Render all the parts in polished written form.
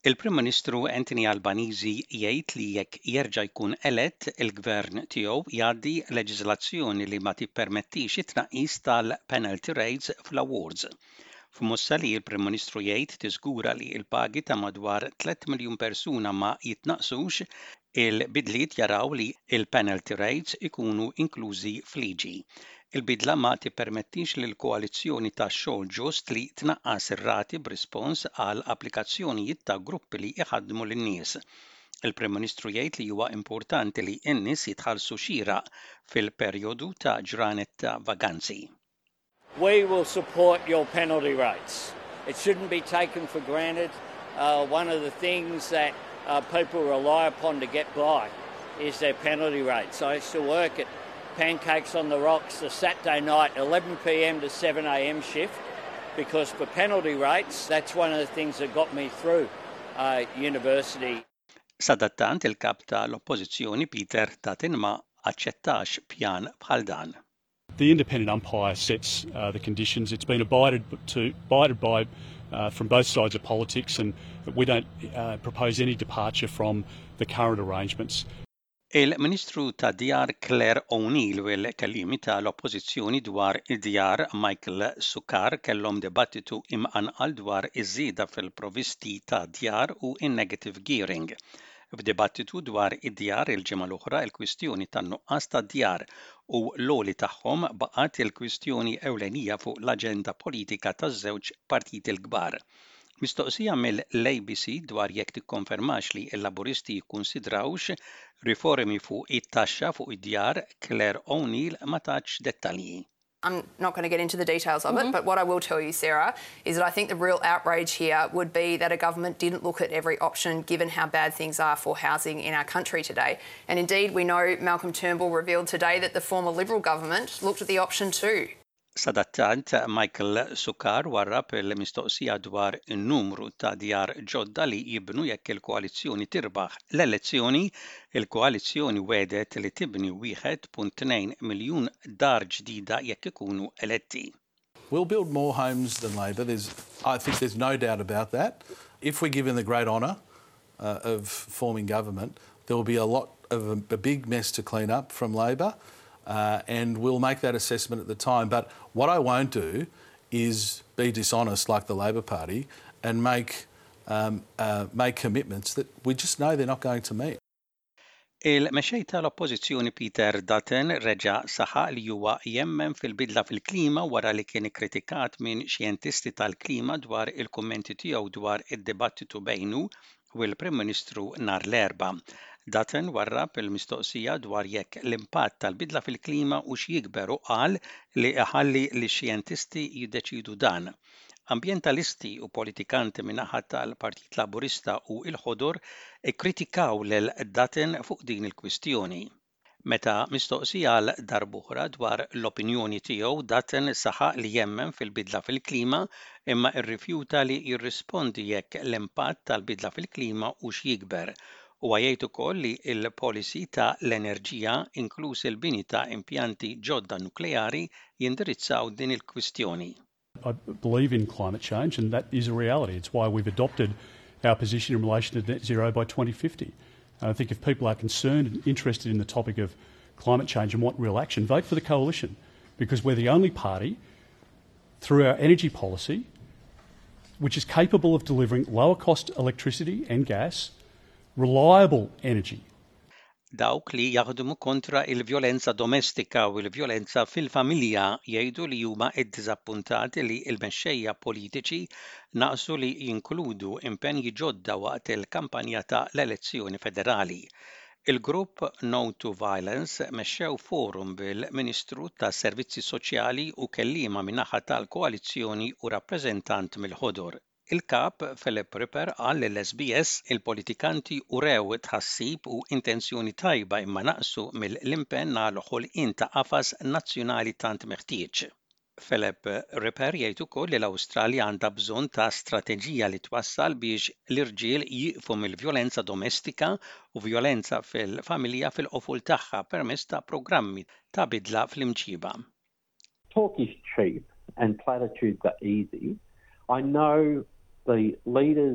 Il-Prim Ministru Anthony Albanese jgħid li jekk jerġa' jkun elett il-gvern tiegħu jgħaddi leġiżlazzjoni li ma tippermettix it-tnaqqis tal-penalty rates fl-awards. F'mossa li il-Prim Ministru jgħid tiżgura li l-pagi ta' madwar 3 miljun persuna ma jitnaqsux, il-bidliet jaraw li il-penalty rates ikunu inklużi fl-liġi. Il-bidla ma tippermettix lill-koalizzjoni tax-xogħol ġust li tnaqqas ir-rati b'rispons għal applikazzjonijiet ta' gruppi li iħaddmu lin-nies. Il-Prim Ministru jgħid li huwa importanti li n-nies jitħallsu xieraq fil-perjodu ta' ġranet ta' vaganzi. We will support your penalty rates. It shouldn't be taken for granted. One of the things that people rely upon to get by is their penalty rates. I used to work at Pancakes on the Rocks the Saturday night 11 p.m. to 7 a.m. shift because for penalty rates, that's one of the things that got me through university. Sadattant il-kap tal-Oppożizzjoni Peter Dutton ma aċċettax pjan bħal dan. The independent umpire sets the conditions. It's been abided by from both sides of politics, and we don't propose any departure from the current arrangements. Il-Ministru ta' Djar Claire O'Neill u l-kellimi tal-Oppożizzjoni dwar id-djar Michael Sukkar kellhom dibattitu imqanqal dwar iż-żieda fil-provisti ta' djar u in-negative gearing. F'dibattitu dwar id-djar il-ġimgħa l-oħra il-kwistjoni tan-nuqqas ta' djar u l-għoli tagħhom baqgħet il-kwistjoni ewlenija fuq l-aġenda politika taż-żewġ partiti l-kbar. Mistoqsija mill-ABC dwar jekk tikkonfermax li l-Laburisti jikkunsidrawx riformi fuq it-taxxa fuq id-djar, Claire O'Neill ma tatx dettalji. I'm not going to get into the details of it, but what I will tell you, Sarah, is that I think the real outrage here would be that a government didn't look at every option given how bad things are for housing in our country today. And indeed, we know Malcolm Turnbull revealed today that the former Liberal government looked at the option too. Sadattant Michael Sukkar warrab il-mistoqsija dwar in-numru ta' djar ġodda li jibnu jekk il-koalizzjoni tirbaħ l-elezzjoni, il-koalizzjoni wedet li tibni 1.2 miljun dar ġdida jekk ikunu eletti. We'll build more homes than Labor. I think there's no doubt about that. If we're given the great honour of forming government, there will be a big mess to clean up from Labor. And we'll make that assessment at the time. But what I won't do is be dishonest like the Labor Party and make commitments that we just know they're not going to meet. Il-mexej tal-Oppożizzjoni Peter Dutton reġa' saħaq li huwa jemmen fil-bidla fil-klima wara li kien ikkritikat minn xjentisti tal-klima dwar il-kummenti tiegħu dwar id-dibattitu bejnu u l-Prim Ministru nhar l-Erbgħa. Dutton warrab il-mistoqsija dwar jekk l-impatt tal-bidla fil-klima hux jikber u qal li iħalli lix-xjentisti jiddeċidu dan. Ambjentalisti u politikanti min-naħa tal-Partit Laburista u l-Ħodor ikkritikaw lil Dutton fuq din il-kwistjoni. Meta mistoqsija għal darb'oħra dwar l-opinjoni tiegħu, Dutton saħaq li jemmen fil-bidla fil-klima imma rrifjuta li jirrispondi jekk l-impatt tal-bidla fil-klima hux jikber. U għajajt ukoll li l-policy ta' l-enerġija inkluż il-bini ta' impjanti ġodda nukleari jindirizzaw din il-kwistjoni. I believe in climate change and that is a reality. It's why we've adopted our position in relation to net zero by 2050. And I think if people are concerned and interested in the topic of climate change and want real action, vote for the coalition because we're the only party through our energy policy which is capable of delivering lower cost electricity and gas, reliable energy. Dawk li jaħdmu kontra il-vjolenza domestika u l-vjolenza fil-familja jgħidu li huma ddiżappuntati li l-mexxejja politiċi naqsu li jinkludu impenji ġodda waqt il-kampanja ta' l-elezzjoni federali. Il-grupp No to Violence mexxew forum bil-Ministru tas-Servizzi Soċjali u kelliema min-naħa tal-Koalizzjoni u rappreżentant mill-Ħodor. Il-kap Philip Ripper qal lill-SBS il-politikanti urew tħassib u intenzjoni tajba imma naqsu mill-impenn għal ħolqien ta' qafas nazzjonali tant meħtieġ. Philip Ripper jgħid ukoll li l-Awstralja għandha bżonn ta' strateġija li twassal biex l-irġiel jieqfu mill-vjolenza domestika u vjolenza fil-familja fil-qofol tagħha permezz ta' programmi ta' bidla fl-imġiba. Talk is cheap and platitudes are easy. I know the leaders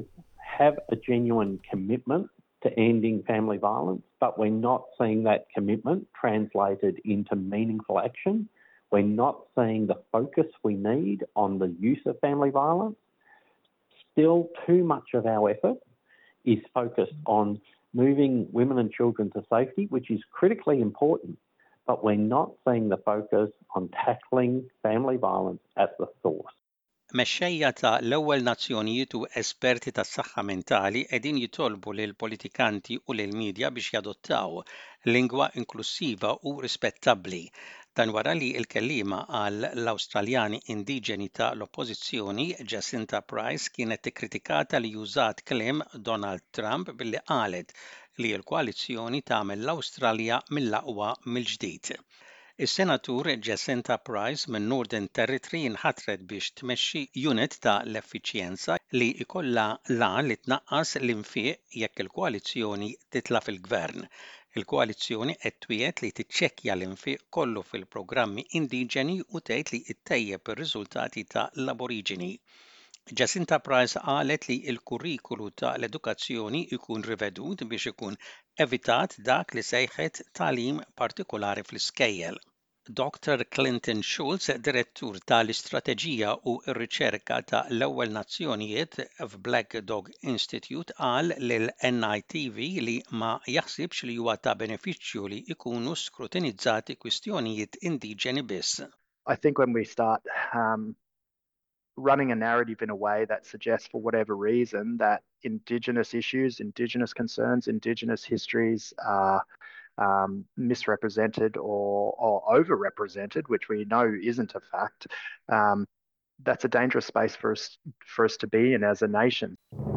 have a genuine commitment to ending family violence, but we're not seeing that commitment translated into meaningful action. We're not seeing the focus we need on the use of family violence. Still, too much of our effort is focused on moving women and children to safety, which is critically important, but we're not seeing the focus on tackling family violence at the source. Mexxejja ta' l-ewwel nazzjonijiet u esperti tas-saħħa mentali qegħdin jitolbu lil politikanti u lil midja biex jadottaw lingwa inklusiva u rispettabbli. Dan wara li l-kelliema għal l-Awstraljani indiġeni ta' l-Oppożizzjoni Jacinta Price kienet tikkritikata li użat kliem Donald Trump billi qalet li l-koalizzjoni tagħmel l-Awstralja mill-aqwa mill-ġdid. Is-Senatur Jacinta Price minn Northern Territory inħatret biex tmexxi unit ta' l-effiċjenza li jkollha lan li tnaqqas l-infiq jekk il-koalizzjoni titla' fil-gvern. Il-koalizzjoni qed twiegħed li tiċċekkja l-infiq kollu fil-programmi indiġeni u tgħid li ttejjeb ir-riżultati ta' l-Aboriġini. Jacinta Price qalet li l-kurrikulu ta' l-edukazzjoni jkun rivedut biex ikun evitat dak li sejħet tagħlim partikolari fl-iskejjel. Dr. Clinton Schultz, direttur tal-istrateġija u r-riċerka ta' l-ewwel nazzjonijiet f'Black Dog Institute qal lill-NITV li ma jaħsibx li huwa ta' benefiċċju li jkunu skrutinizzati kwistjonijiet indiġeni biss. I think when we start running a narrative in a way that suggests, for whatever reason, that Indigenous issues, Indigenous concerns, Indigenous histories are misrepresented or overrepresented, which we know isn't a fact, that's a dangerous space for us to be in as a nation.